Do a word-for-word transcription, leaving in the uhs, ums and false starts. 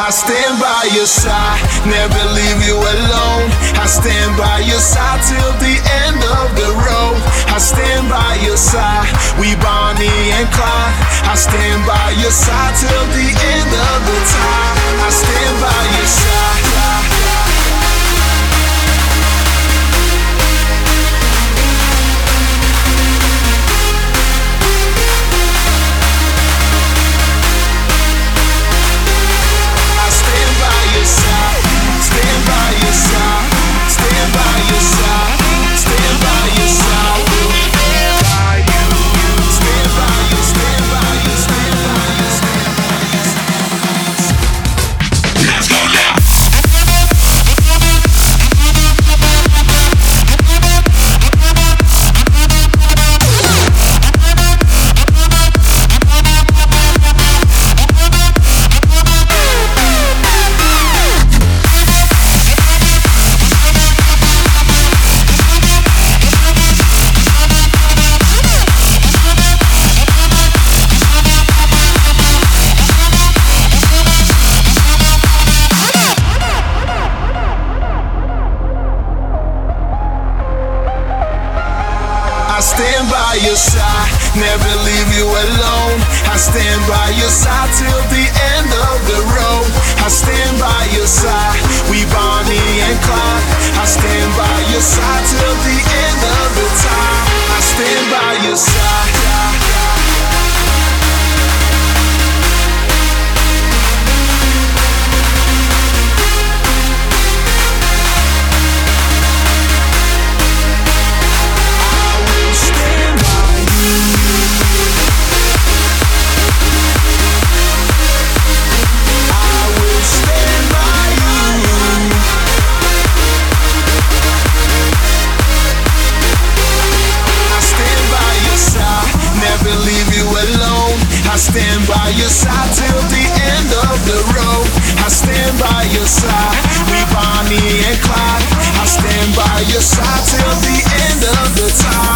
I stand by your side, never leave you alone. I stand by your side till the end of the road. I stand by your side, we Bonnie and Clyde. I stand by your side till the end of the time. I stand by your side. Stand by your side, stand by your side, stand by your side. Stand by you, stand by you, stand by you, stand by you. Let's go now. I stand by your side, never leave you alone. I stand by your side till the end of the road. I stand by your side, we Bonnie and Clyde. I stand by your side till the end of the time. I stand by your side. I stand by your side till the end of the road. I stand by your side, we Bonnie and Clyde. I stand by your side till the end of the time.